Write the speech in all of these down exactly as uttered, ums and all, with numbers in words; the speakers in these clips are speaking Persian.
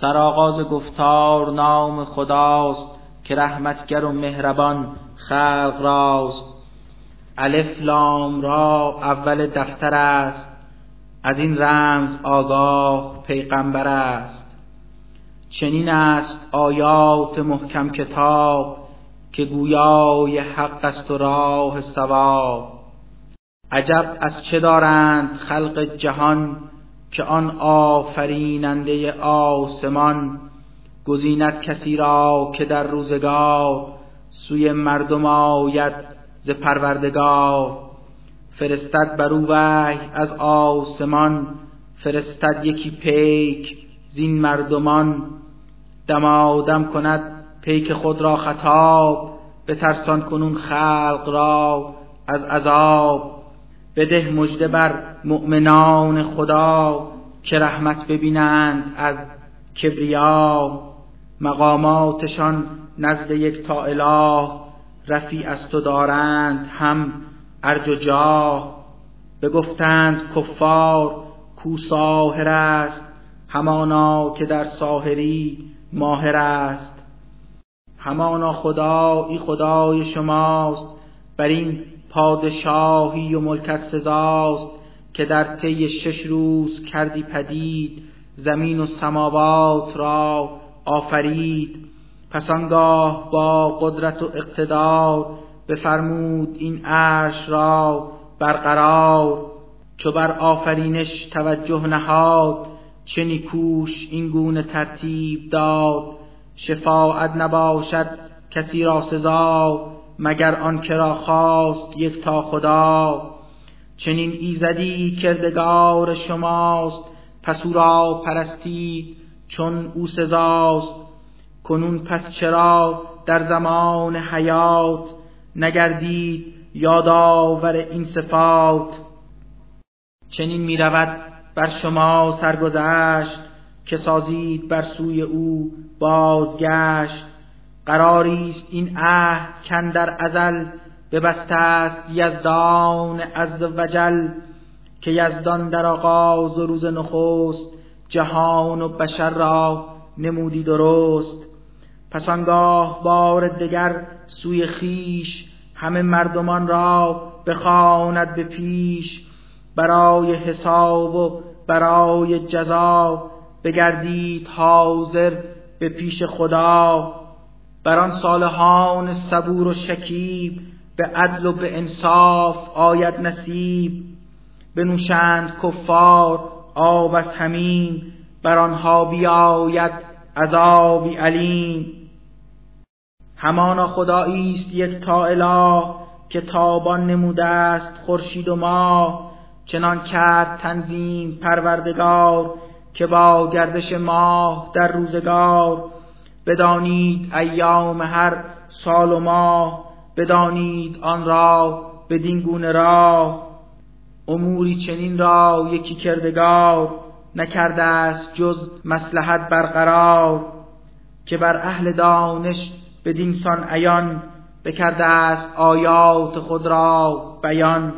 سرآغاز گفتار نام خداست که رحمتگر و مهربان خلق راست. الف لام را اول دفتر است، از این رمز آگاه پیغمبر است. چنین است آیات محکم کتاب، که گویای حق است و راه صواب. عجب از چه دارند خلق جهان، که آن آفریننده آسمان گزیند کسی را که در روزگار، سوی مردم آید ز پروردگار. فرستد بر او وحی از آسمان، فرستد یکی پیک زین مردمان. دمادم کند پیک خود را خطاب، بترسان کنون خلق را از عذاب. بده مژده بر مؤمنان خدا، که رحمت ببینند از کبریا. مقاماتشان نزد یکتا اله، رفیع است و دارند هم ارج و جاه. بگفتند کفار کو ساحر است، همانا که در ساحری ماهر است. همانا خدایی خدای شماست، بر این پادشاهی و ملکت سزاست. که در طی شش روز کردی پدید، زمین و سماوات را آفرید. پس آنگاه با قدرت و اقتدار، بفرمود این عرش را برقرار. چو بر آفرینش توجه نهاد، چه نیکوش این گونه ترتیب داد. شفاعت نباشد کسی را سزا، مگر آن که را خواست یکتا خدا. چنین ایزدی کردگار شماست، پس او را پرستید چون او سزاست. کنون پس چرا در زمان حیات، نگردید یادآور این صفات. چنین می رود بر شما سرگذشت، که سازید بر سوی او بازگشت. قراریست این عهد کاندر ازل، ببسته است یزدان عز و جل. که یزدان در آغاز و روز نخست، جهان و بشر را نمودی درست. پس آنگاه بار دگر سوی خیش، همه مردمان را بخواند به پیش. برای حساب و برای جزا، بگردید حاضر به پیش خدا. بر آن صالحان صبور و شکیب، به عدل و به انصاف آید نصیب. بنوشند کفار آب از حمیم، بر آنها بیاید عذابی علیم. همانا خدایی است یکتا اله، که تابان نموده است خورشید و ماه. چنان کرد تنظیم پروردگار، که با گردش ماه در روزگار. بدانید ایام هر سال و ماه، بدانید آن را بدین گونه راه. اموری چنین را یکی کردگار، نکرده است جز مصلحت برقرار. که بر اهل دانش بدین سان عیان، بکرده است آیات خود را بیان.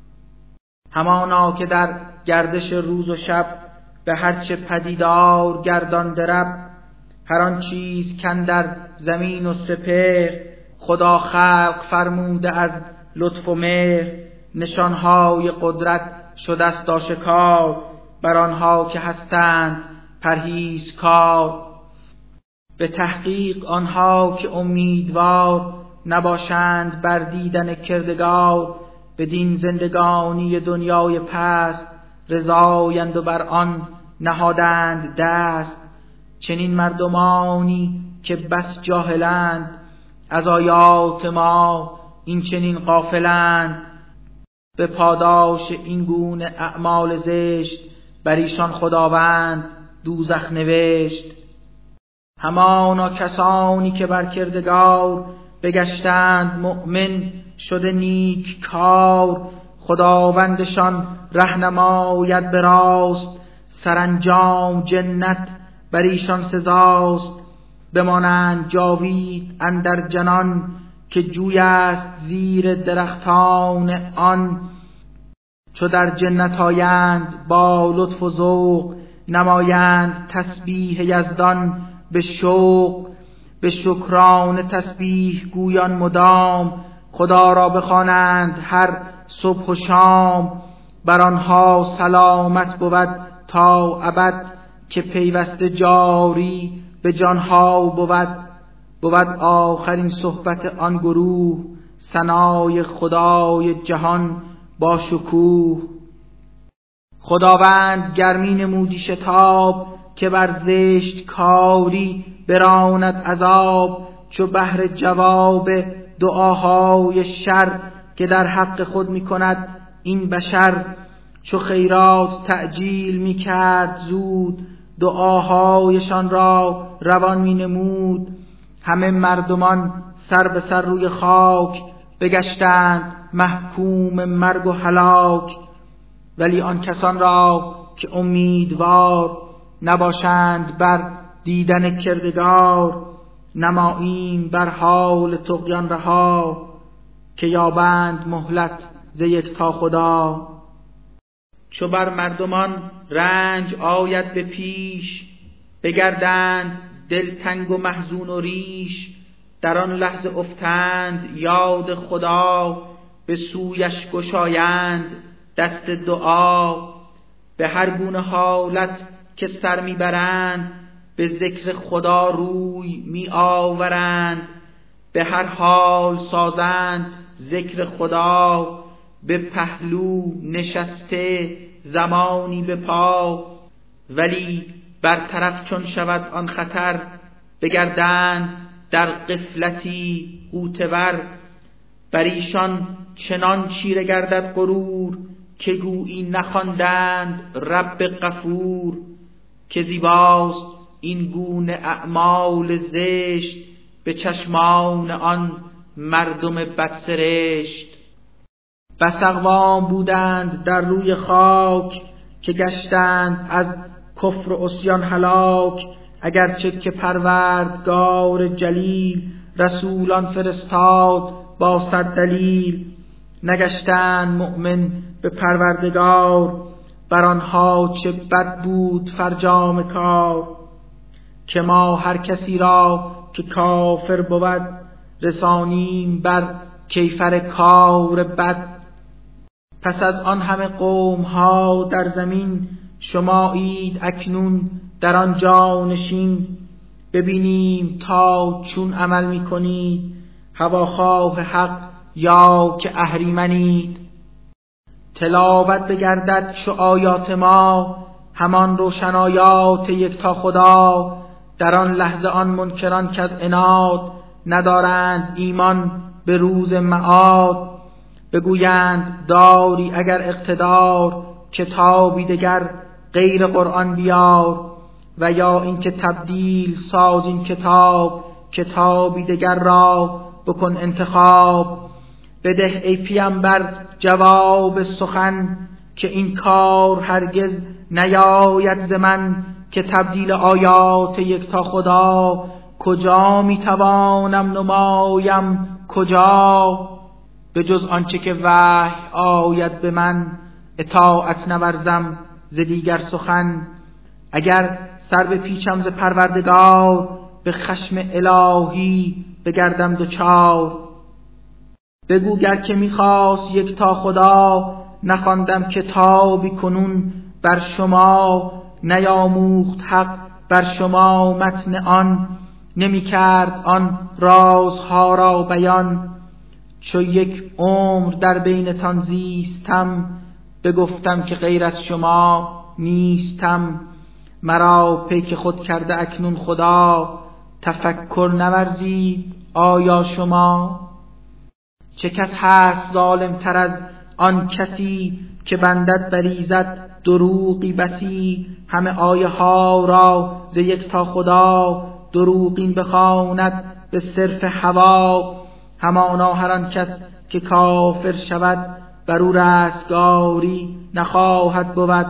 همانا که در گردش روز و شب، به هرچه پدیدار گردان درب. هر آن چیز کاندر زمین و سپهر، خدا خلق فرموده از لطف و مهر. نشانهای قدرت شده است آشکار، بر آنها که هستند پرهیزکار. به تحقیق آنها که امیدوار، نباشند بر دیدن کردگار. بدین زندگانی دنیای پست، رضایند و بر آن نهادند دست. چنین مردمانی که بس جاهلند، از آیات ما این چنین غافلند. به پاداش این گونه اعمال زشت، بر ایشان خداوند دوزخ نوشت. همانا کسانی که بر کردگار، بگشتند مؤمن شده نیک کار. خداوندشان رهنماید به راست، سرانجام جنت بر ایشان سزاست. بمانند جاوید اندر جنان، که جوی است زیر درختان آن. چو در جنت آیند با لطف و ذوق، نمایند تسبیح یزدان به شوق، به شکران تسبیح گویان مدام، خدا را بخوانند هر صبح و شام. بر آنها سلامت بود تا ابد، که پیوسته جاری به جانها بود. بود آخرین صحبت آن گروه، ثنای خدای جهان با شکوه. خداوند گرمی نمودی شتاب، که بر زشت کاری براند عذاب. چو بهر جواب دعاهای شر، که در حق خود می کند این بشر. چو خیرات تعجیل می کرد زود، دعاهایشان را روان می نمود. همه مردمان سر به سر روی خاک، بگشتند محکوم مرگ و هلاک. ولی آن کسان را که امیدوار، نباشند بر دیدن کردگار. نماییم بر حال طغیان رها، که یابند مهلت ز یکتا خدا. چو بر مردمان رنج آید به پیش، بگردند دلتنگ و محزون و ریش. در آن لحظه افتند یاد خدا، به سویش گشایند دست دعا. به هر گونه حالت که سر میبرند، به ذکر خدا روی می آورند. به هر حال سازند ذکر خدا، به پهلو نشسته زمانی به پا. ولی برطرف چون شود آن خطر، بگردند در غفلتی غوطه‌ور. بر ایشان چنان چیره گردد غرور، که گویی نخواندند رب غفور. که زیباست این گونه اعمال زشت، به چشمان آن مردم بدسرشت. بس اقوام بودند در روی خاک، که گشتند از کفر و عصیان هلاک. اگرچه که پروردگار جلیل، رسولان فرستاد با صد دلیل. نگشتند مؤمن به پروردگار، بر آنها چه بد بود فرجام کار. که ما هر کسی را که کافر بود، رسانیم بر کیفر کار بد. پس از آن همه قوم ها در زمین، شمایید اکنون در آن جا نشین. ببینیم تا چون عمل می کنید، هواخواه حق یا که اهریمنید. تلاوت بگردد چو آیات ما، همان روشن آیات یکتا خدا. در آن لحظه آن منکران که از عناد، ندارند ایمان به روز معاد. بگویند داری اگر اقتدار، کتابی دگر غیر قرآن بیار. و یا اینکه تبدیل ساز این کتاب، کتابی دگر را بکن انتخاب. بده ای پیامبر جواب سخن، که این کار هرگز نیاید ز من. که تبدیل آیات یکتا خدا، کجا میتوانم نمایم کجا. به جز آنچه که وحی آید به من، اطاعت نورزم ز دیگر سخن. اگر سر به پیچم ز پروردگار، به خشم الهی بگردم دوچار. بگو گر که میخواست یکتا خدا، نخواندم کتابی کنون بر شما. نیاموخت حق بر شما متن آن، نمی کرد آن رازها را بیان. چو یک عمر در بینتان زیستم، بگفتم که غیر از شما نیستم. مرا پیک خود کرده اکنون خدا، تفکر نورزید آیا شما. چه کس هست ظالم تر از آن کسی، که بندد بریزد دروغی بسی. همه آیه ها را ز یکتا خدا، دروغین بخواند به صرف هوا. همانا هر آن کس که کافر شود، بر او رستگاری نخواهد بود.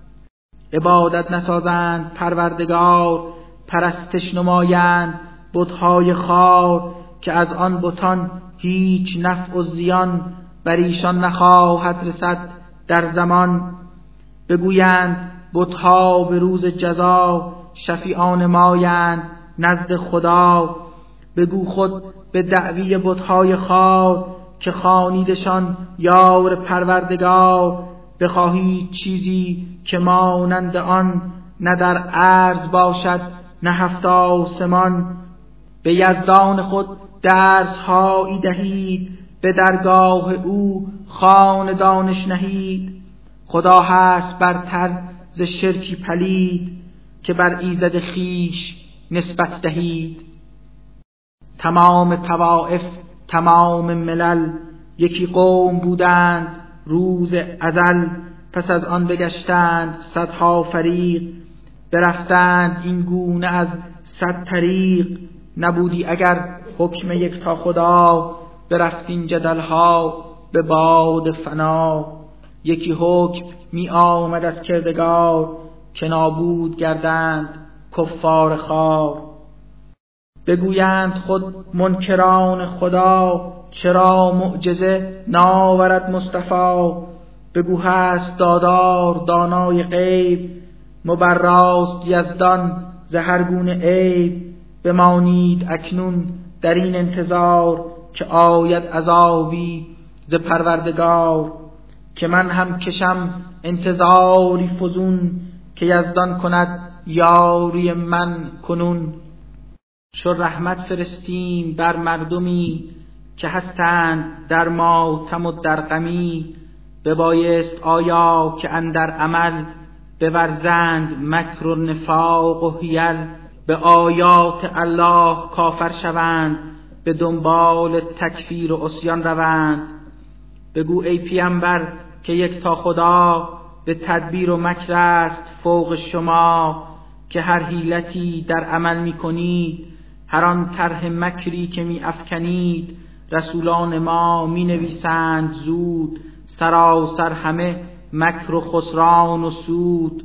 عبادت نسازند پروردگار، پرستش نمایند بت‌های خوار. که از آن بتان هیچ نفع و زیان، بر ایشان نخواهد رسد در زمان. بگویند بتها به روز جزا شفیعان مایند نزد خدا. بگو خود به دعوی بتهای خوار که خوانیدشان یار پروردگار. بخواهید چیزی که مانند آن نه در عرض باشد نه هفت آسمان. به یزدان خود درس هایی دهید به درگاه او خوان دانش نهید. خدا هست برتر ز شرکی پلید که بر ایزد خویش نسبت دهید. تمام طوائف تمام ملل یکی قوم بودند روز ازل. پس از آن بگشتند صدها فریق برفتند این گونه از صد طریق. نبودی اگر حکم یکتا خدا برفت این جدلها به باد فنا. یکی حکم می آمد از کردگار که نابود گردند کفار خوار. بگویند خود منکران خدا چرا معجزه ناورد مصطفی. بگو هست دادار دانای غیب مبراست یزدان ز هر گونه عیب. بمانید اکنون در این انتظار که آید عذابی ز پروردگار. که من هم کشم انتظاری فزون که یزدان کند یاری من کنون. چو رحمت فرستیم بر مردمی که هستند در ماتم و در غمی. ببایست آیا که اندر عمل بورزند مکر و نفاق و حیل. به آیات الله کافر شوند به دنبال تکفیر و عصیان روند. بگو ای پیامبر که یکتا خدا به تدبیر و مکر است فوق شما. که هر حیلتی در عمل می کنید هر آن طرح مکری که می افکنید رسولان ما می نویسند زود. سراسر همه مکر و خسران و سود.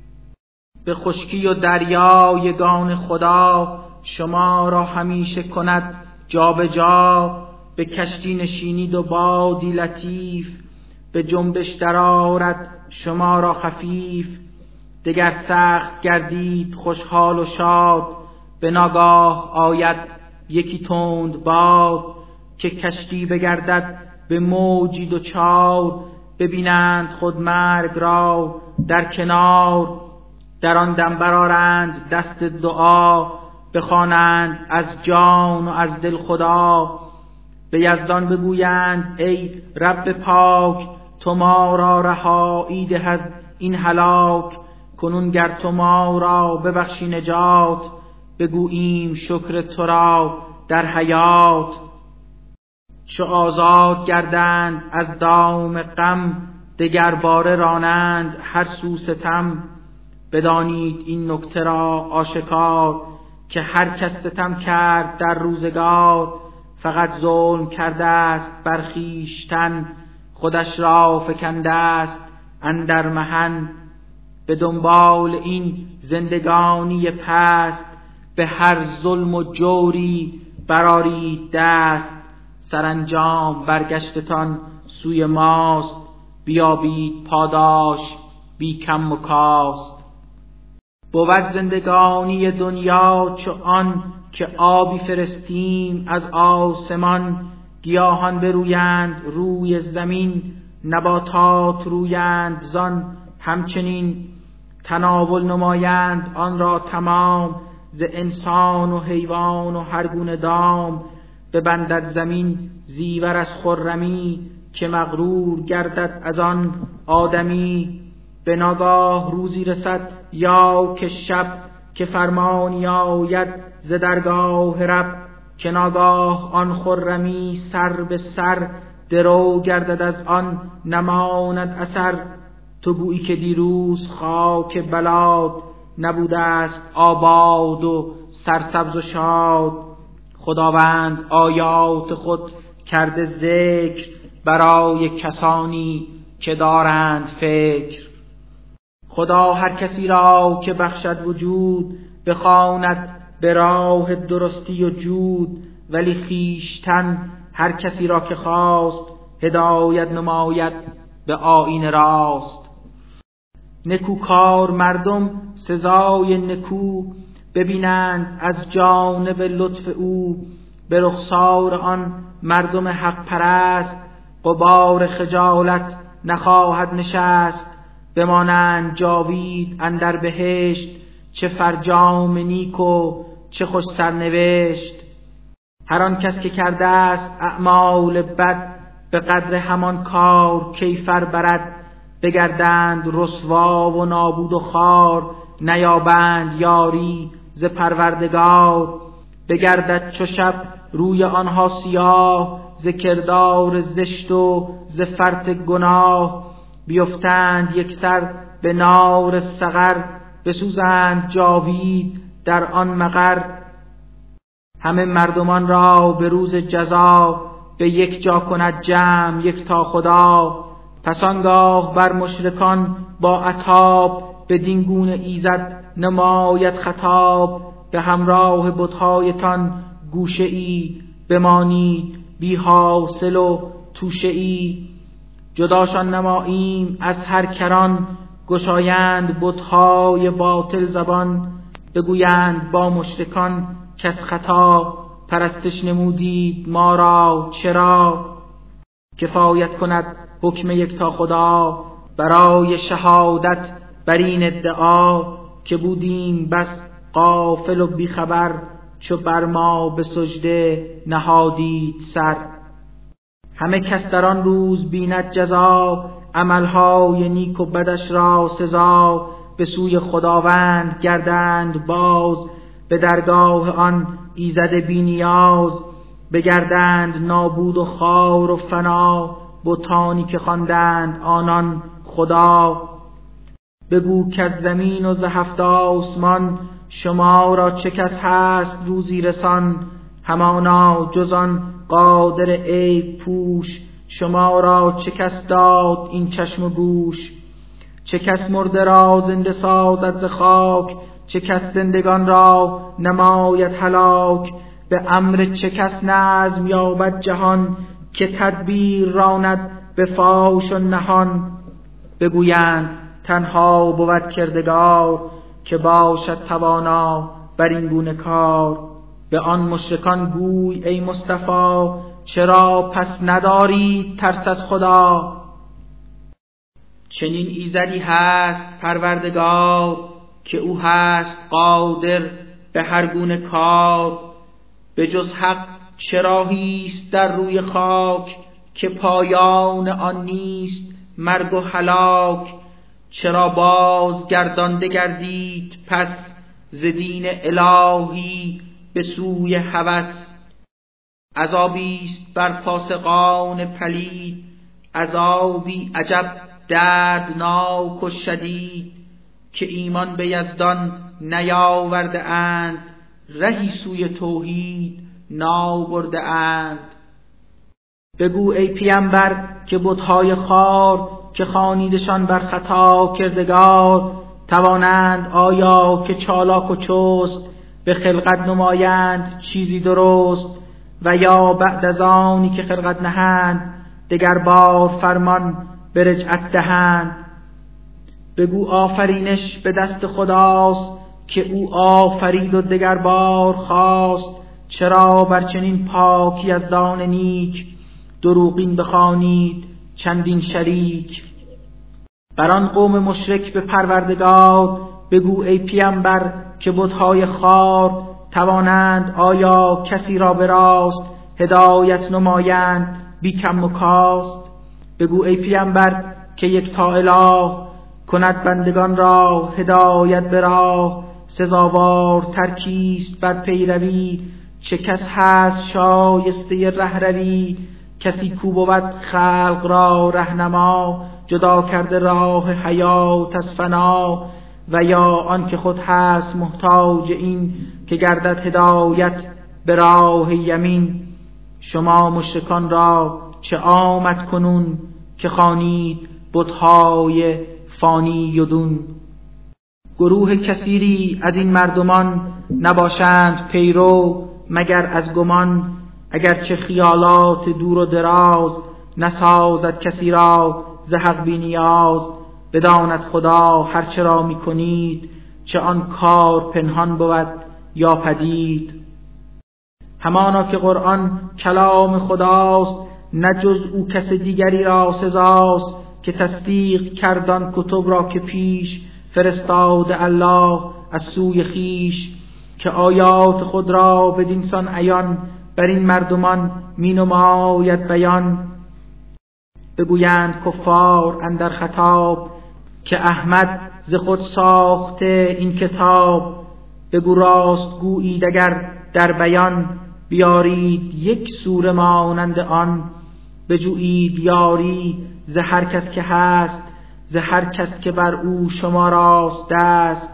به خشکی و دریا یگان خدا شما را همیشه کند جا به جا. به کشتی نشینید و بادی لطیف به جنبش درآرد شما را خفیف. دگر سخت گردید خوشحال و شاد به ناگاه آید یکی تند باد. که کشتی بگردد به موجی دوچار ببینند خود مرگ را در کنار. در آن دم برآرند دست دعا بخوانند از جان و از دل خدا. به یزدان بگویند ای رب پاک تو ما را رهایی ده از این هلاک. کنون گر تو ما را ببخشی نجات بگوییم شکر تو را در حیات. چو آزاد گردند از دام غم دگر باره رانند هر سو ستم. بدانید این نکته را آشکار که هر کس ستم کرد در روزگار فقط ظلم کرده است بر خویشتن. خودش را فکنده است اندر محن. به دنبال این زندگانی پست به هر ظلم و جوری برآرید دست. سرانجام برگشتتان سوی ماست بیابید پاداش بی کم و کاست. بود زندگانی دنیا چو آن که آبی فرستیم از آسمان. گیاهان برویند روی زمین نباتات رویند زان همچنین. تناول نمایند آن را تمام ز انسان و حیوان و هر گونه دام. ببندد زمین زیور از خرمی که مغرور گردد از آن آدمی. به ناگاه روزی رسد یا که شب که فرمانی آید ز درگاه رب. که ناگاه آن خرمی سر به سر درو گردد از آن نماند اثر. تو گویی که دیروز خاک بلاد نبوده است آباد و سرسبز و شاد. خداوند آیات خود کرده ذکر برای کسانی که دارند فکر. خدا هر کسی را که بخشد وجود بخواند به راه درستی و جود. ولی خویشتن هر کسی را که خواست هدایت نماید به آیین راست. نکوکار مردم سزای نکو ببینند از جانب لطف او. به رخسار آن مردم حق پرست غبار خجالت نخواهد نشست. بمانند جاوید اندر بهشت چه فرجام نیک و چه خوش سرنوشت. هر آن کس که کرده است اعمال بد به قدر همان کار کیفر برد. بگردند رسوا و نابود و خوار نیابند یاری ز پروردگار. بگردد چو شب روی آنها سیاه ز کردار زشت و ز فرط گناه. بیفتند یک سر به نار سقر بسوزند جاوید در آن مقر. همه مردمان را به روز جزا به یک جا کند جمع یک تا خدا. پس آنگاه بر مشرکان با عتاب بدین گونه ایزد نماید خطاب. به همراه بت‌هایتان گوشه ای بمانید بی حاصل و توشه ای. جداشان نماییم از هر کران گشایند بت‌های باطل زبان. بگویند با مشرکان کس خطا پرستش نمودید ما را چرا. کفایت کند حکم یکتا خدا برای شهادت بر این ادعا. که بودیم بس غافل و بیخبر چو بر ما به سجده نهادید سر. همه کس در آن روز بیند جزا عملهای نیک و بدش را سزا. به سوی خداوند گردند باز به درگاه آن ایزد بی نیاز. بگردند نابود و خوار و فنا بتانی که خواندند آنان خدا. بگو که از زمین و ز هفت آسمان شما را چه کس هست روزی رسان. همانا جز آن قادر عیب پوش شما را چه کس داد این چشم و گوش. چه کس مرده را زنده سازد ز خاک چه کس زندگان را نماید هلاک. به امر چه کس نظم یابد جهان که تدبیر راند به فاش و نهان. بگویند تنها بود کردگار که باشد توانا بر این گونه کار. به آن مشرکان گوی ای مصطفی چرا پس ندارید ترس از خدا. چنین ایزدی هست پروردگار که او هست قادر به هر گونه کار. به جز حق چراهیست در روی خاک که پایان آن نیست مرگ و هلاک. چرا باز گردانده گردید پس ز دین الهی به سوی هوس. عذابیست بر فاسقان پلید عذابی عجب دردناک و شدید. که ایمان به یزدان نیاورده اند رهی سوی توحید نابرده اند. بگو ای پیامبر که بت‌های خوار که خوانیدشان بر خطا کردگار. توانند آیا که چالاک و چست به خلقت نمایند چیزی درست. و یا بعد از آنی که خلقت نهند دگر بار فرمان به رجعت دهند. بگو آفرینش به دست خداست که او آفرید و دگر بار خواست. چرا بر چنین پاکی از دان نیک دروغین بخوانید چندین شریک. بر آن قوم مشرک به پروردگار بگو ای پیامبر که بت‌های خوار توانند آیا کسی را به راست هدایت نمایند بی کم و کاست. بگو ای پیامبر که یکتا اله کند بندگان را هدایت به راه. سزاوار ترکیست بر پیروی چه کس هست شایسته رهروی. کسی کو بود خلق را رهنما جدا کرده راه حیات از فنا. و یا آن که خود هست محتاج این که گردد هدایت به راه یمین. شما مشرکان را چه آمد کنون که خوانید بت‌های فانی و دون. گروه کثیری از این مردمان نباشند پیرو مگر از گمان. اگرچه خیالات دور و دراز نسازد کسی را ز حق بی نیاز. بداند خدا هر چه را می کنید، چه آن کار پنهان بود یا پدید. همانا که قرآن کلام خداست، نه جز او کس دیگری را سزاست، که تصدیق کردان کتب را که پیش فرستاده الله از سوی خیش، که آیات خود را بدینسان عیان، بر این مردمان می نماید بیان. بگویند کفار اندر خطاب، که احمد ز خود ساخته این کتاب. بگو راست گویید اگر در بیان، بیارید یک سوره مانند آن. بجویید یاری ز هر کس که هست، ز هر کس که بر او شما راست دست.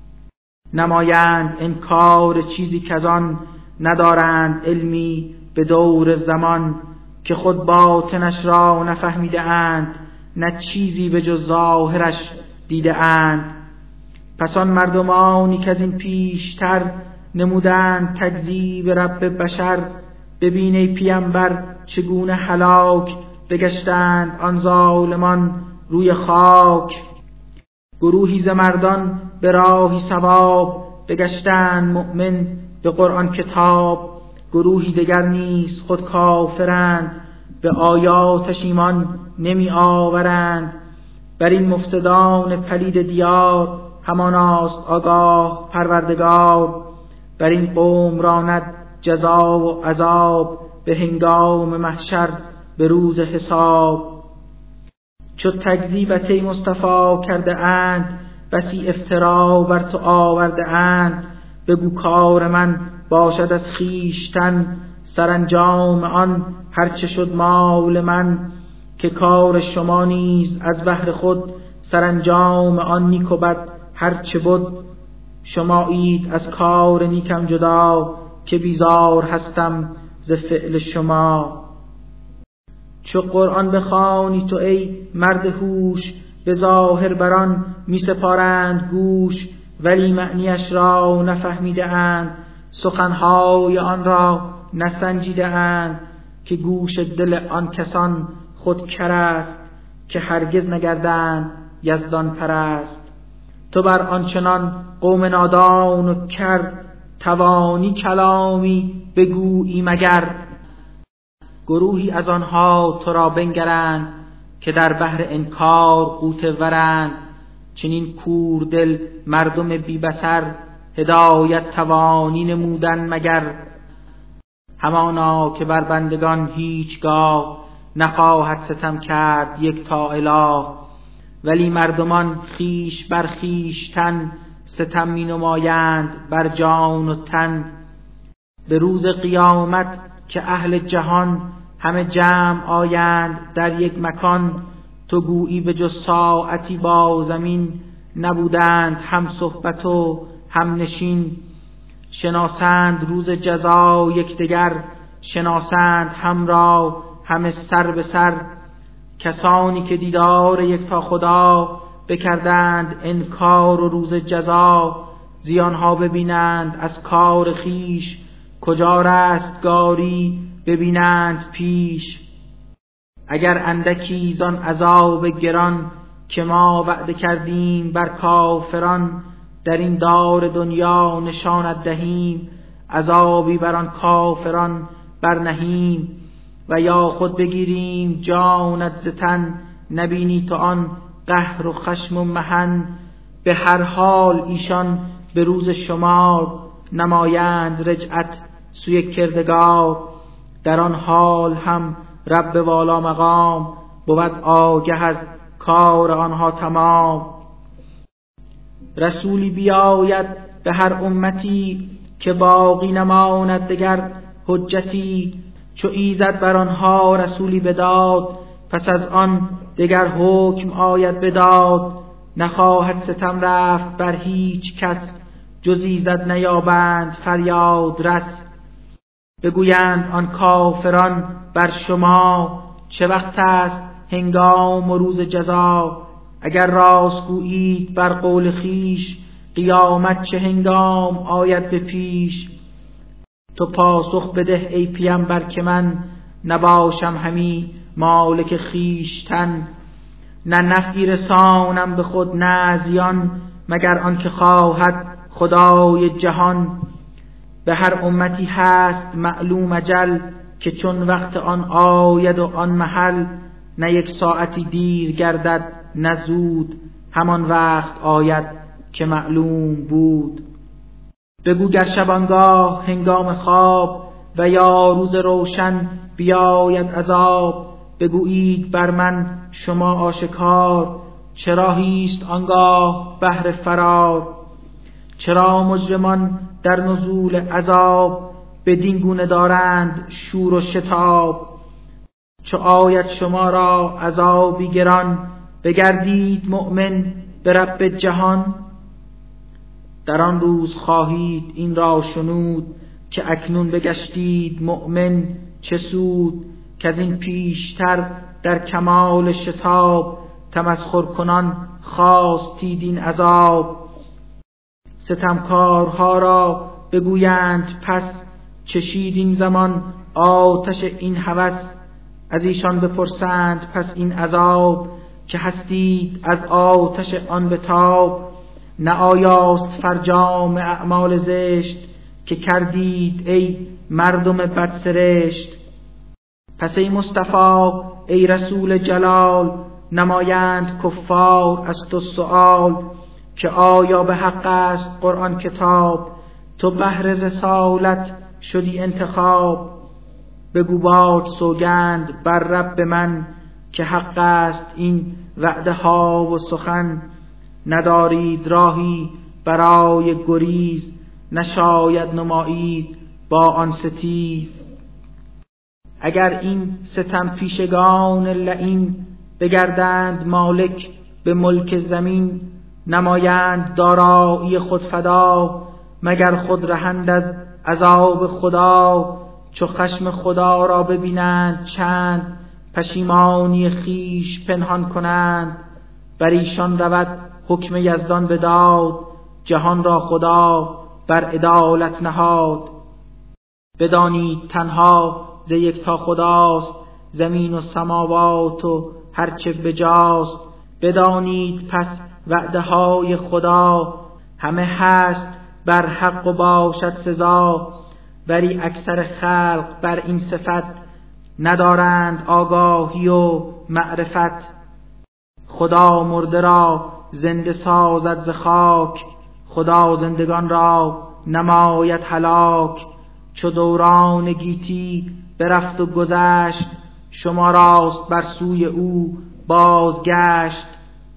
نمایند انکار چیزی که از آن، ندارند علمی به دور زمان. که خود باطنش را نفهمیده اند، نه چیزی به جز ظاهرش دیده اند. پس آن مردمانی که از این پیشتر، نمودند تکذیب رب بشر. ببین ای پیامبر چگونه هلاک، بگشتند آن ظالمان روی خاک. گروهی ز مردان به راهی صواب، بگشتند مؤمن به قرآن کتاب. گروهی دگر نیز خود کافرند، به آیاتش ایمان نمی آورند. بر این مفسدان پلید دیار، هماناست آگاه پروردگار. بر این قوم راند جزا و عذاب، به هنگام محشر به روز حساب. چو تکذیبت ای مصطفی کرده اند، بسی افترا بر تو آورده اند. بگو کار من باشد از خیشتن، سرانجام آن هرچه شد مال من. که کار شما نیز از بهر خود، سرانجام آن نیک و بد هرچه بود. شمایید از کار نیکم جدا، که بیزار هستم ز فعل شما. چو قرآن بخوانی تو ای مرد هوش، به ظاهر بران می سپارند گوش. ولی معنیش را نفهمیده اند، سخنهای آن را نسنجیده اند. که گوش دل آن کسان خود کر است، که هرگز نگردند یزدان پرست. تو بر آنچنان قوم نادان و کر، توانی کلامی بگویی مگر. گروهی از آنها تو را بنگرند، که در بحر انکار غوطه ورند. چنین کور دل مردم بی بصر، هدایت توانی نمودن مگر. همانا که بر بندگان هیچگاه، نخواهد ستم کرد یک تا اله. ولی مردمان خیش بر خیشتن، ستم می نمایند بر جان و تن. به روز قیامت که اهل جهان، همه جمع آیند در یک مکان. تو گویی به جز ساعتی با زمین، نبودند هم صحبت و هم نشین. شناسند روز جزا یکدیگر، شناسند هم را همه سر به سر. کسانی که دیدار یکتا خدا، بکردند انکار و روز جزا. زیانها ببینند از کار خیش، کجا رستگاری ببینند پیش. اگر اندکی زان عذاب گران، که ما وعده کردیم بر کافران. در این دار دنیا نشانت دهیم، عذابی بر آن کافران برنهیم. و یا خود بگیریم جانت ز تن، نبینی تو آن قهر و خشم و محن. به هر حال ایشان به روز شمار، نمایند رجعت سوی کردگار. در آن حال هم رب والا مقام، بود آگه از کار آنها تمام. رسولی بیاید به هر امتی، که باقی نماند دگر حجتی. چو ایزد بر آنها رسولی بداد، پس از آن دگر حکم آید بداد. نخواهد ستم رفت بر هیچ کس، جز ایزد نیابند فریاد رس. بگویند آن کافران بر شما، چه وقت است هنگام و روز جزا. اگر راست گویید بر قول خیش، قیامت چه هنگام آید به پیش. تو پاسخ بده ای پیامبر که من، نباشم همی مالک خیشتن. نه نفعی رسانم به خود نه زیان، مگر آن که خواهد خدای جهان. به هر امتی هست معلوم اجل، که چون وقت آن آید و آن محل، نه یک ساعتی دیر گردد نه زود، همان وقت آید که معلوم بود. بگو گر شبانگاه هنگام خواب، و یا روز روشن بیاید عذاب، بگویید بر من شما آشکار، چرا هیست آنگاه بهر فرار. چرا مجرمان در نزول عذاب، بدین گونه دارند شور و شتاب. چو آید شما را عذابی گران، بگردید مؤمن به رب جهان. در آن روز خواهید این را شنود، که اکنون بگشتید مؤمن چه سود. که از این پیشتر در کمال شتاب، تمسخر کنان خواستید این عذاب. ستمکارها را بگویند پس، چشید این زمان آتش این هوس. از ایشان بپرسند پس این عذاب، که هستید از آتش آن بتاب. نه آیاست فرجام اعمال زشت، که کردید ای مردم بدسرشت. پس ای مصطفی ای رسول جلال، نمایند کفار از تو سؤال. که آیا به حق است قرآن کتاب، تو بهر رسالت شدی انتخاب. بگو باد سوگند بر رب من، که حق است این وعده ها و سخن. ندارید راهی برای گریز، نشاید نمایید با آن ستیز. اگر این ستم پیشگان لعین، بگردند مالک به ملک زمین. نمایند دارایی خود فدا، مگر خود رهند از عذاب خدا. چو خشم خدا را ببینند چند، پشیمانی خیش پنهان کنند. بر ایشان رود حکم یزدان به داد، جهان را خدا بر عدالت نهاد. بدانید تنها ز یکتا خداست، زمین و سماوات و هرچه بجاست. بدانید پس وعده های خدا، همه هست بر حق و باشد سزا. ولی اکثر خلق بر این صفت، ندارند آگاهی و معرفت. خدا مرده را زنده سازد ز خاک، خدا زندگان را نماید هلاک. چو دوران گیتی برفت و گذشت، شما راست بر سوی او بازگشت.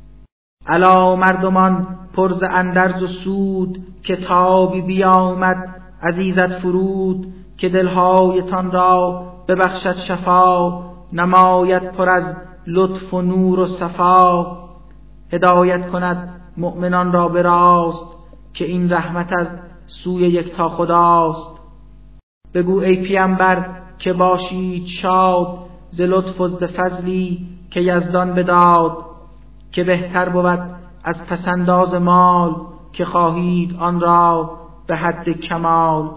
الا مردمان پر ز اندرز و سود، کتابی بیامد عزیزت فرود. که دلهایتان را ببخشد شفا، نماید پر از لطف و نور و صفا. هدایت کند مؤمنان را به راست، که این رحمت از سوی یکتا خداست. بگو ای پیامبر که باشید شاد، ز لطف و ز فضلی که یزدان بداد. که بهتر بود از پسنداز مال، که خواهید آن را به حد کمال.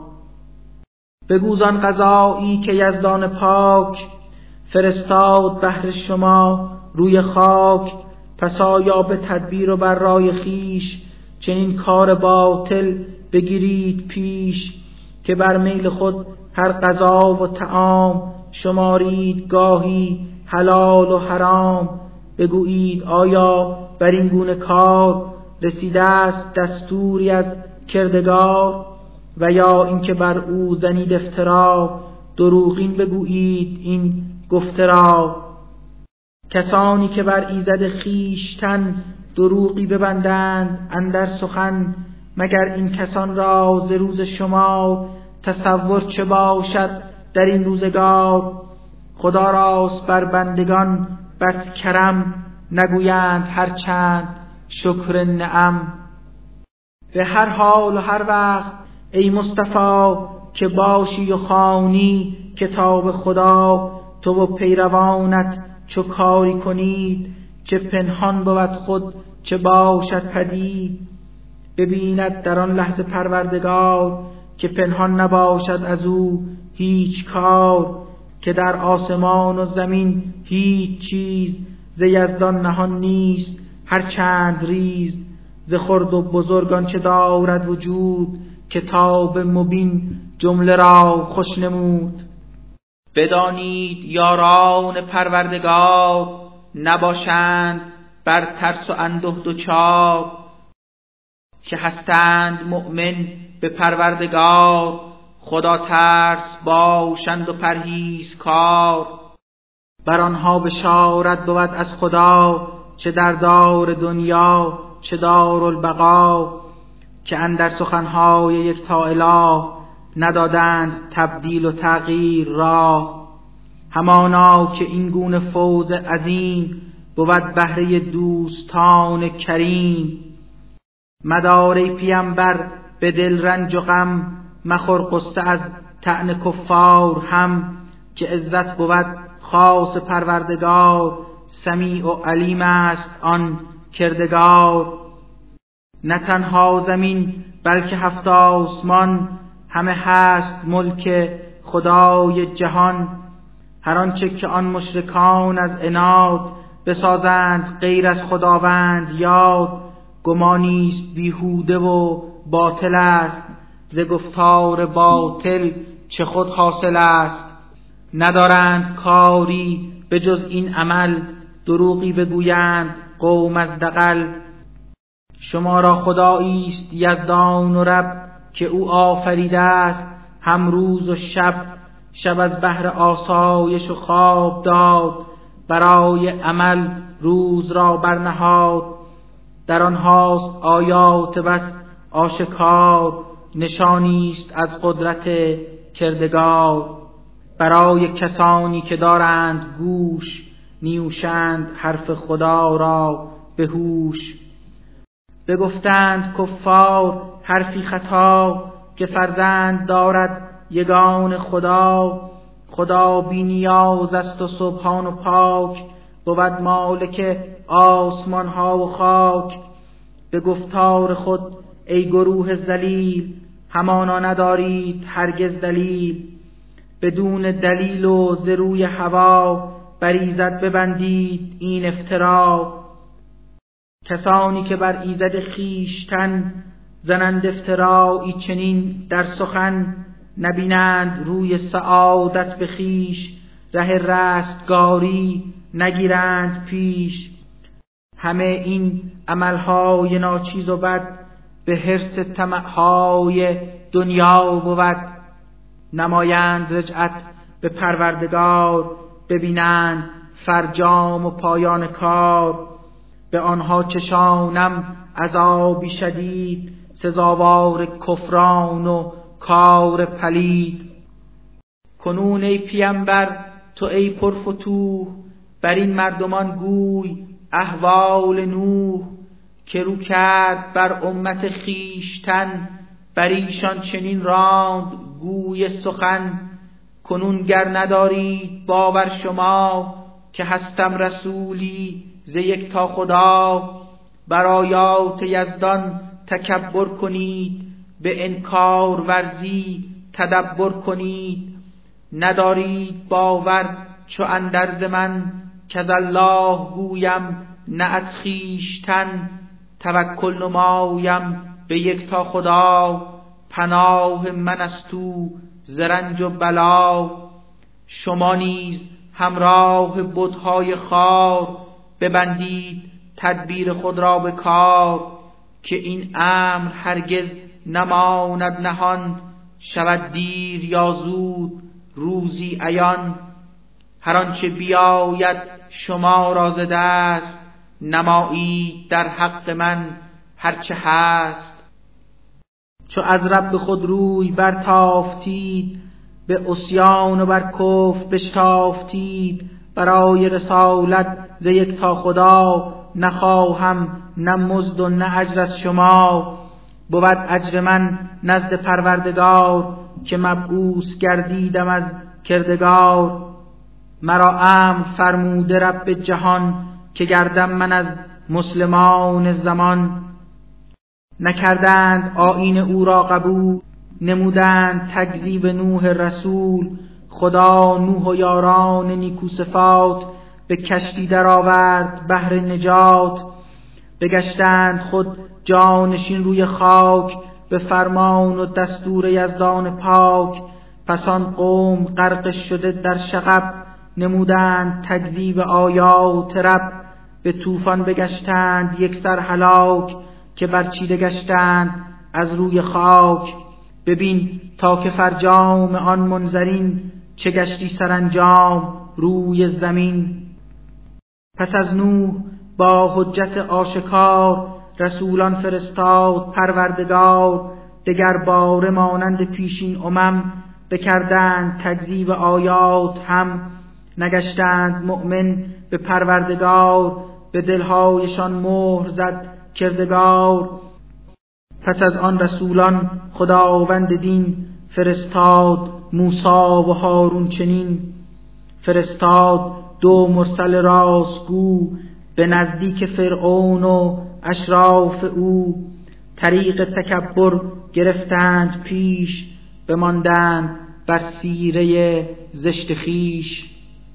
بگو زان قضایی که یزدان پاک، فرستاد بهر شما روی خاک. پس آیا به تدبیر و بر رای خیش، چنین کار باطل بگیرید پیش. که بر میل خود هر غذا و طعام، شمارید گاهی حلال و حرام. بگویید آیا بر این گونه کار، رسیده است دستوری از کردگار. و یا اینکه بر او زنید افترا، دروغین بگویید این گفته را. کسانی که بر ایزد خویشتن، دروغی ببندند اندر سخن. مگر این کسان را ز روز شما، تصور چه باشد در این روزگار. خدا راست بر بندگان بس کرم، نگویند هر چند شکر نعم. به هر حال و هر وقت ای مصطفی، که باشی و خوانی کتاب خدا. تو و پیروانت چو کاری کنید، چه پنهان بود خود چه باشد پدید. ببیند در آن لحظه پروردگار، که پنهان نباشد از او هیچ کار. که در آسمان و زمین هیچ چیز، ز یزدان نهان نیست هر چند ریز، ز خرد و بزرگان چه دارد وجود، کتاب مبین جمله را خوش نمود. بدانید یاران پروردگار، نباشند بر ترس و انده دوچار، که هستند مؤمن به پروردگار، خدا ترس باشند و پرهیزکار. بر آنها بشارت بود از خدا، چه در دار دنیا چه دار البقا، که اندر سخنهای یکتا اله، ندادند تبدیل و تغییر را. همانا که این گونه فوز عظیم، بود بهره دوستان کریم. مدار ای پیمبر به دل رنج و غم، مخور قصه از طعن کفار هم، که عزت بود خاص پروردگار، سمیع و علیم است آن کردگار. نه تنها زمین بلکه هفت آسمان، همه هست ملک خدای جهان. هر آنچه که آن مشرکان از عناد، بسازند غیر از خداوند یاد. گمانیست بیهوده و باطل است، ز گفتار باطل چه خود حاصل است. ندارند کاری به جز این عمل، دروغی بگویند قوم از دغل. شما را خداییست یزدان و رب، که او آفریده است هم روز و شب. شب از بهر آسایش و خواب داد، برای عمل روز را برنهاد. در آنهاست آیات بس آشکار، نشانیست از قدرت کردگار. برای کسانی که دارند گوش، نیوشند حرف خدا را به هوش. بگفتند کفار حرفی خطا، که فرزند دارد یگان خدا. خدا بی نیاز است و سبحان و پاک، بود مالک آسمان ها و خاک. به گفتار خود ای گروه ذلیل، همانا ندارید هرگز دلیل. بدون دلیل و ز روی هوا، بر ایزد ببندید این افترا. کسانی که بر ایزد خیشتن، زنند افترایی چنین در سخن. نبینند روی سعادت به خیش، ره رستگاری نگیرند پیش. همه این عملهای ناچیز و بد، به حرص طمعهای دنیا بود. نمایند رجعت به پروردگار، ببینند فرجام و پایان کار. به آنها چشانم عذابی شدید، سزاوار کفران و کار پلید. کنون ای پیمبر تو ای پرفتوح، بر این مردمان گوی احوال نوح. که رو کرد بر امت خیشتن، بر ایشان چنین راند گوی سخن. کنون گر ندارید باور شما، که هستم رسولی ز یکتا خدا. بر آیات یزدان تکبر کنید، به انکار ورزی تدبر کنید. ندارید باور چو اندرز من، کز الله گویم نه از خویشتن. توکل نمایم به یکتا خدا، پناه من از تو ز رنج و بلا. شما نیز همراه بت‌های خوار، ببندید تدبیر خود را به کار. که این امر هرگز نماند نهان، شود دیر یا زود روزی عیان. هر آنچه بیاید شما را ز دست، نمایید در حق من هرچه هست. چو از رب خود روی برتافتید، به عصیان و بر کفر بشتافتید. برای رسالت ز یکتا خدا، نخواهم نه مزد و نه اجر از شما. بود اجر من نزد پروردگار، که مبعوث گردیدم از کردگار. مرا امر فرموده رب جهان، که گردم من از مسلمان زمان. نکردند آیین او را قبول، نمودند تکذیب نوح رسول. خدا نوح و یاران نیکو صفات، به کشتی در آورد بهر نجات. بگشتند خود جانشین روی خاک به فرمان و دستور یزدان پاک. پس آن قوم غرق شده در شغب نمودند تکذیب آیات رب. به طوفان بگشتند یک سر هلاک که برچیده گشتند از روی خاک. ببین تا که فرجام آن منذرین چه گشتی سرانجام روی زمین. پس از نوح با حجت آشکار رسولان فرستاد پروردگار. دگر باره مانند پیشین امم بکردند تکذیب آیات هم. نگشتند مؤمن به پروردگار به دلهایشان مهر زد کردگار. پس از آن رسولان خداوند دین فرستاد موسی و هارون چنین. فرستاد دو مرسل راستگو به نزدیک فرعون و اشراف او. طریق تکبر گرفتند پیش بماندند بر سیره زشت خویش.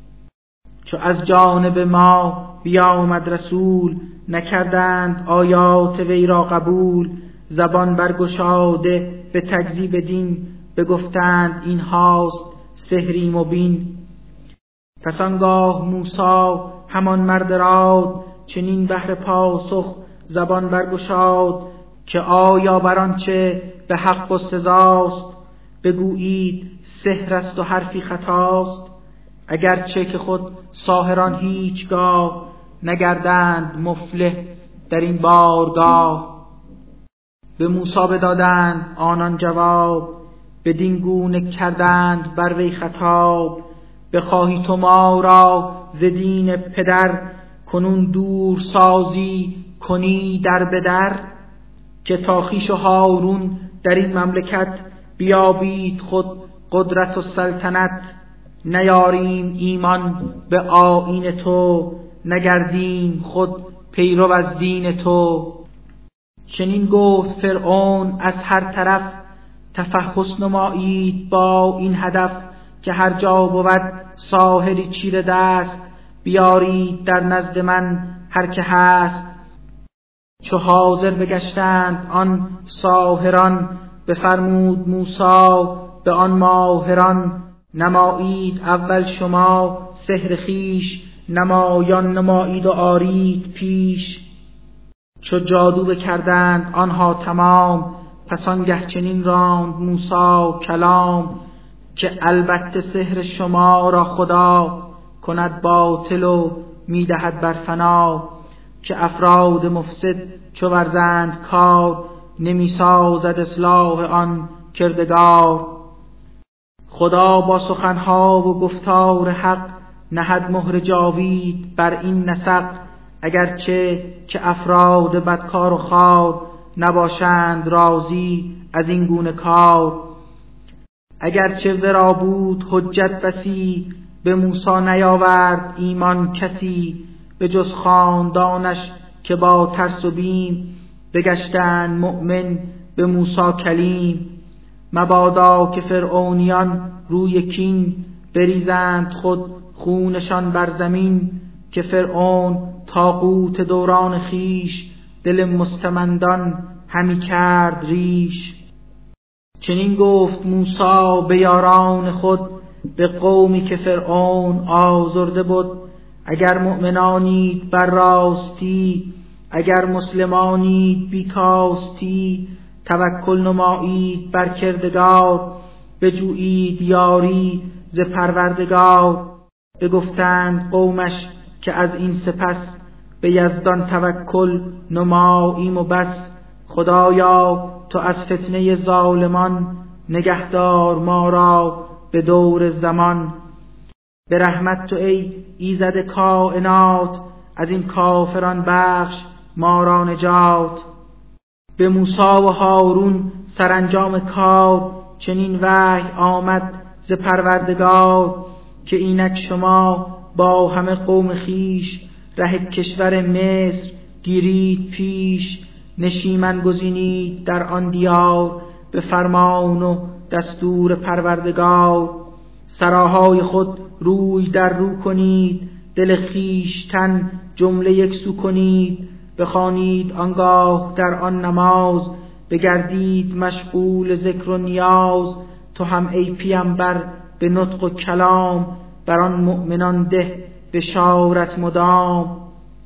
چو از جانب ما بیامد رسول نکردند آیات وی را قبول. زبان برگشاده به تکذیب دین بگفتند این هاست سحری مبین. پس آنگاه موسی همان مرد راد چنین بهر پاسخ زبان برگشاد که آیا بر آنچه به حق و سزاست بگویید سحر است و حرفی خطاست. اگرچه که خود ساحران هیچگاه نگردند مفلح در این بارگاه. به موسی بدادند آنان جواب بدین گونه کردند بر وی خطاب. بخواهی تو ما را ز دین پدر کنون دور سازی کنی در بدر. که تا خویش و هارون در این مملکت بیابید خود قدرت و سلطنت. نیاریم ایمان به آیین تو نگردیم خود پیرو از دین تو. چنین گفت فرعون از هر طرف تفحص نمایید با این هدف. که هر جا بود ساحری چیره دست بیارید در نزد من هر که هست. چو حاضر بگشتند آن ساحران بفرمود موسی به آن ماهران. نمایید اول شما سحر خویش نمایان نمایید و آرید پیش. چو جادو بکردند آنها تمام پس آنگه چنین راند موسی کلام. که البته سحر شما را خدا کند باطل و میدهد بر فنا. که افراد مفسد چو ورزند کار نمی سازد اصلاح آن کردگار. خدا با سخنها و گفتار حق نهد مهر جاوید بر این نسق. اگرچه که افراد بدکار و خوار نباشند راضی از این گونه کار. اگرچه ورا بود حجت بسی به موسی نیاورد ایمان کسی. به جز خاندانش که با ترس و بیم بگشتند مؤمن به موسی کلیم. مبادا که فرعونیان روی کین بریزند خود خونشان بر زمین. که فرعون طاغوت دوران خیش دل مستمندان همی کرد ریش. چنین گفت موسی به یاران خود به قومی که فرعون آزرده بود. اگر مؤمنانید بر راستی اگر مسلمانید بیکاستی. توکل نمایید بر کردگار بجویید یاری ز پروردگار. بگفتند قومش که از این سپس به یزدان توکل نماییم و بس. خدایا تو از فتنه ظالمان نگهدار ما را به دور زمان. به رحمت تو ای ایزد کائنات از این کافران بخش ما را نجات. به موسی و هارون سرانجام کار چنین وحی آمد ز پروردگار. که اینک شما با همه قوم خیش ره کشور مصر گیرید پیش. نشیمن گزینید در آن دیار به فرمان و دستور پروردگار. سراهای خود روی در رو کنید دل خویشتن جمله یک سو کنید، بخوانید آنگاه در آن نماز، بگردید مشغول ذکر و نیاز. تو هم ای پیامبر به نطق و کلام، بر آن مؤمنان ده بشارت مدام.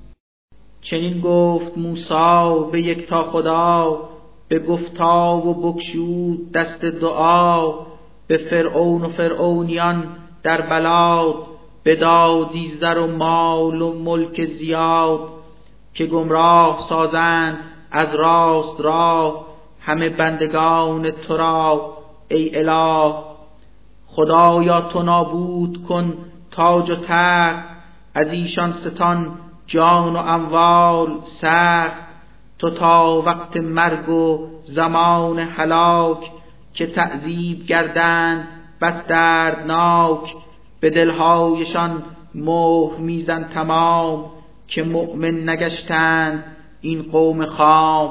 چنین گفت موسی به یکتا خدا، به گفتا و بگشود دست دعا. به فرعون و فرعونیان در بلاد، بدادی زر و مال و ملک زیاد. که گمراه سازند از راست راه، همه بندگان تو را ای اله. خدایا تو نابود کن تاج و تخت، از ایشان ستان جان و اموال سخت. تو تا وقت مرگ و زمان هلاک، که تعذیب گردند بس دردناک. به دلهایشان مهر میزن تمام، که مؤمن نگشتند این قوم خام.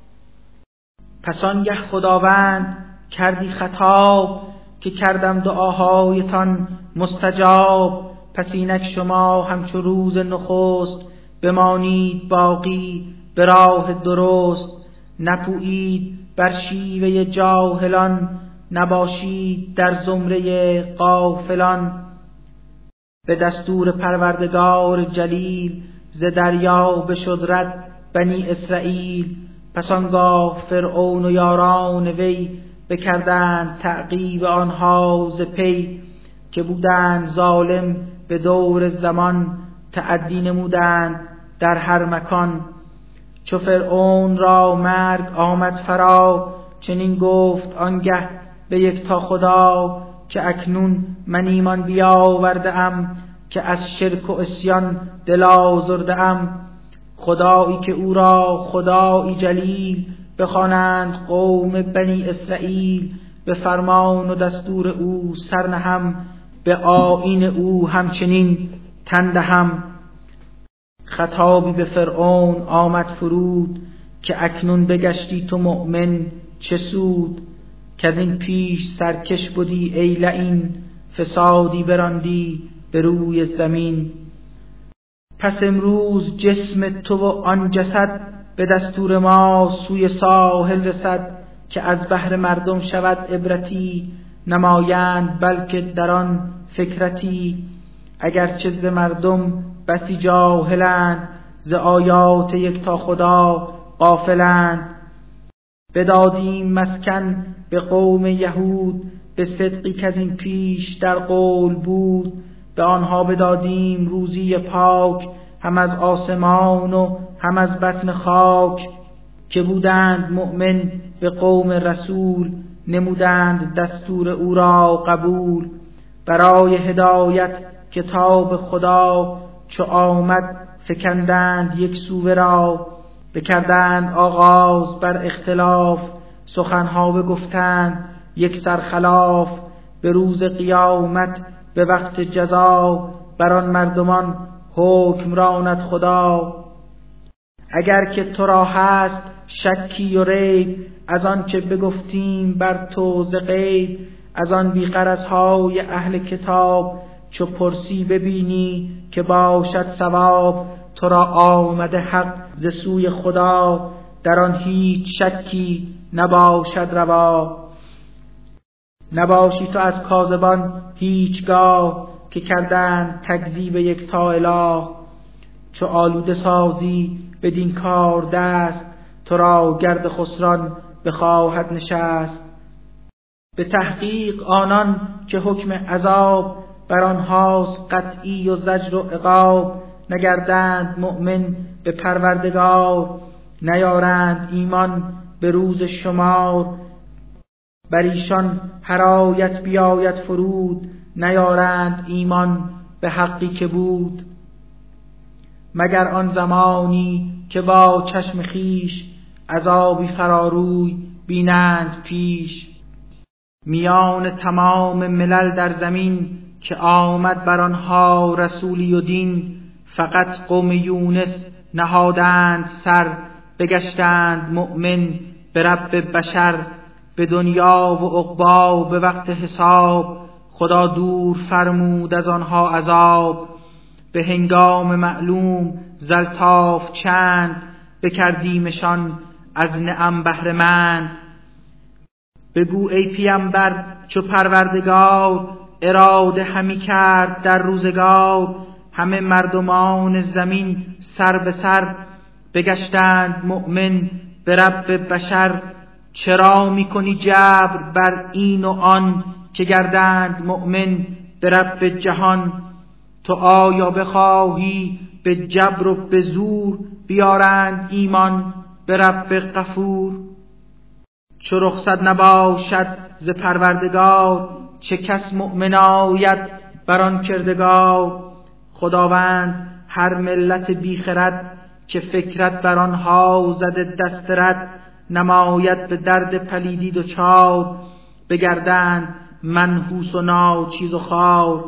پس آنگه خداوند کردی خطاب، که کردم دعاهایتان مستجاب. پس اینک شما همچو روز نخست، بمانید باقی به راه درست. نپویید بر شیوه جاهلان، نباشید در زمره غافلان. به دستور پروردگار جلیل، ز دریا بشد رد بنی اسرائیل. پس آنگاه فرعون و یاران وی، بکردند تعقیب آنها ز پی. که بودند ظالم به دور زمان، تعدی نمودند در هر مکان. چو فرعون را مرگ آمد فرا، چنین گفت آنگه به یکتا خدا. که اکنون من ایمان بیاورده ام، که از شرک و عصیان دل آزرده ام. خدایی که او را خدایی جلیل، بخوانند قوم بنی اسرائیل. به فرمان و دستور او سر نهم، به آیین او همچنین تن دهم. خطابی به فرعون آمد فرود، که اکنون بگشتی تو مؤمن چه سود. که از این پیش سرکش بودی ای لعین، فسادی براندی به روی زمین. پس امروز جسم تو و آن جسد، به دستور ما سوی ساحل رسد. که از بحر مردم شود عبرتی، نمایند بلکه در آن فکرتی. اگرچه ز مردم بسی جاهلند، ز آیات یکتا خدا غافلند. بدادیم مسکن به قوم یهود، به صدقی که از این پیش در قول بود. به آنها بدادیم روزی پاک، هم از آسمان و هم از بطن خاک. که بودند مؤمن به قوم رسول، نمودند دستور او را قبول. برای هدایت کتاب خدا، چو آمد فکندند یک سو را. بکردند آغاز بر اختلاف، سخنها بگفتند یک سر خلاف. به روز قیامت به وقت جزا، بر آن مردمان حکم راند خدا. اگر که تو را هست شکی و ریب، از آن که بگفتیم بر تو ز غیب. از آن بی غرضهای اهل کتاب، چو پرسی ببینی که باشد ثواب. تو را آمده حق ز سوی خدا، در آن هیچ شکی نباشد روا. نباشی تو از کاذبان هیچگاه، که کردند تکذیب یکتا اله. چو آلوده سازی بدین کار دست، تو را گرد خسران بخواهد نشست. به تحقیق آنان که حکم عذاب، بر آنهاست قطعی و زجر و عقاب. نگردند مؤمن به پروردگار، نیارند ایمان به روز شمار. بر ایشان هر آیت بیاید فرود، نیارند ایمان به حقی که بود. مگر آن زمانی که با چشم خیش، عذابی فراروی بینند پیش. میان تمام ملل در زمین، که آمد بر آنها رسولی و دین. فقط قوم یونس نهادند سر، بگشتند مؤمن به رب بشر. به دنیا و عقبی به وقت حساب، خدا دور فرمود از آنها عذاب. به هنگام معلوم زلطاف چند بکردیمشان از نعم بهره مند. بگو ای پیامبر چو پروردگار اراده همی کرد در روزگار، همه مردمان زمین سر به سر بگشتند مؤمن به رب بشر. چرا میکنی جبر بر این و آن که گردند مؤمن به رب جهان؟ تو آیا بخواهی به جبر و به زور بیارند ایمان به رب غفور؟ چو رخصت نباشد ز پروردگار چه کس مؤمن آید بر آن کردگار. خداوند هر ملت بیخرد که فکرت بر آنها زده دست رد، نماید به درد پلیدی دچار بگردند منحوس و ناچیز و خوار.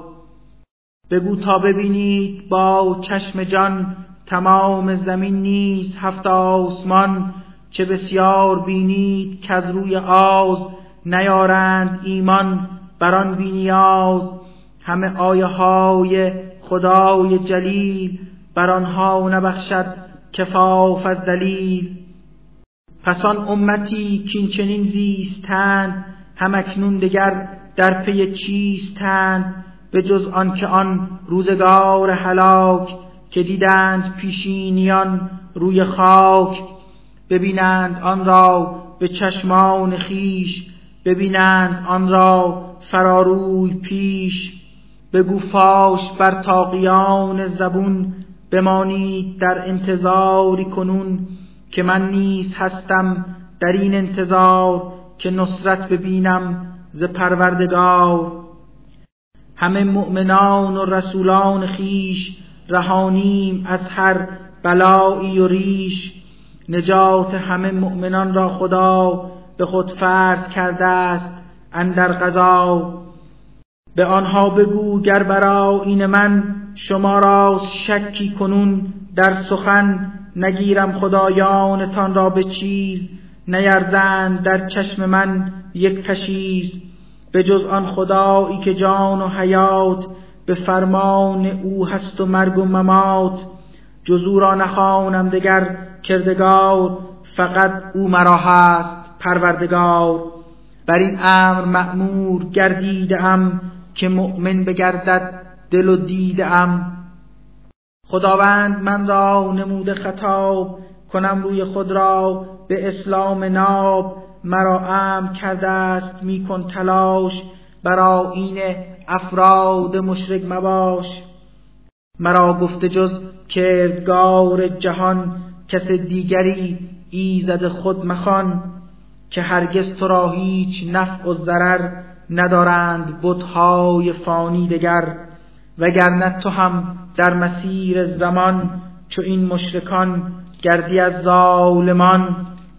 بگو تا ببینید با چشم جان تمام زمین نیز هفت آسمان، چه بسیار بینید که از روی آز نیارند ایمان بر آن بی نیاز. همه آیه های خدای جلیل بر آنها نبخشد کفاف از دلیل. پس آن امتی کین چنین زیستند هم اکنون دگر در پی چیستند، به جز آن که آن روزگار هلاک که دیدند پیشینیان روی خاک. ببینند آن را به چشمان خیش، ببینند آن را فراروی پیش. بگو فاش بر طاغیان زبون بمانید در انتظاری کنون، که من نیز هستم در این انتظار که نصرت ببینم ز پروردگار. همه مؤمنان و رسولان خیش رهانیم از هر بلایی و ریش. نجات همه مؤمنان را خدا به خود فرض کرده است اندر قضا. به آنها بگو گر برای این من شما را شکی کنون در سخن، نگیرم خدایانتان را به چیز نیرزند در چشم من یک پشیز. به جز آن خدایی که جان و حیات به فرمان او هست و مرگ و ممات. جز او را نخوانم دگر کردگار، فقط او مرا هست پروردگار. بر این امر مأمور گردیده ام که مؤمن بگردد دل و دیده ام. خداوند من را نموده خطاب کنم روی خود را به اسلام ناب. مرا امر کرده است می کن تلاش برا این افراد مشرک مباش. مرا گفته جز کردگار جهان کس دیگری ایزد خود مخوان، که هرگز تو را هیچ نفع و ضرر ندارند بت‌های فانی دگر. وگرنه تو هم در مسیر زمان چو این مشرکان گردی از ظالمان.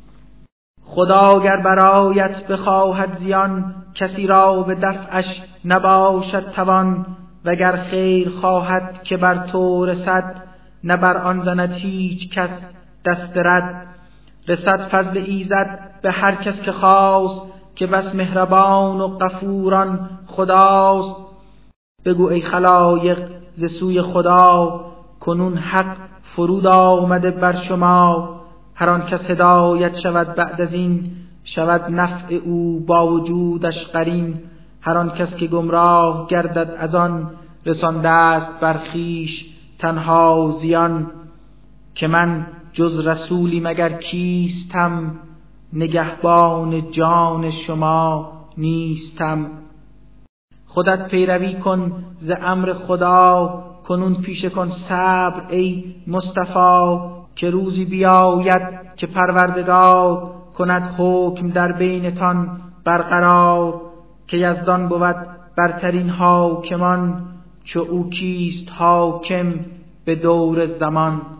خدا گر برایت بخواهد زیان کسی را به دفعش نباشد توان. وگر خیر خواهد که بر تو رسد نه بر آن زند هیچ کس دست رد. رسد فضل ایزد به هر کس که خواست که بس مهربان و غفوران خداست. بگو ای خلایق ز سوی خدا کنون حق فرود آمده بر شما. هر آن کس هدایت شود بعد از این شود نفع او با وجودش قرین. هر آن کس که گمراه گردد از آن رسانده است بر خویش تنها زیان. که من جز رسولی مگر کیستم نگهبان جان شما نیستم. خودت پیروی کن ز امر خدا کنون پیشه کن صبر ای مصطفی. که روزی بیاید که پروردگار کند حکم در بینتان برقرار. که یزدان بود برترین حاکمان چو او کیست حاکم به دور زمان.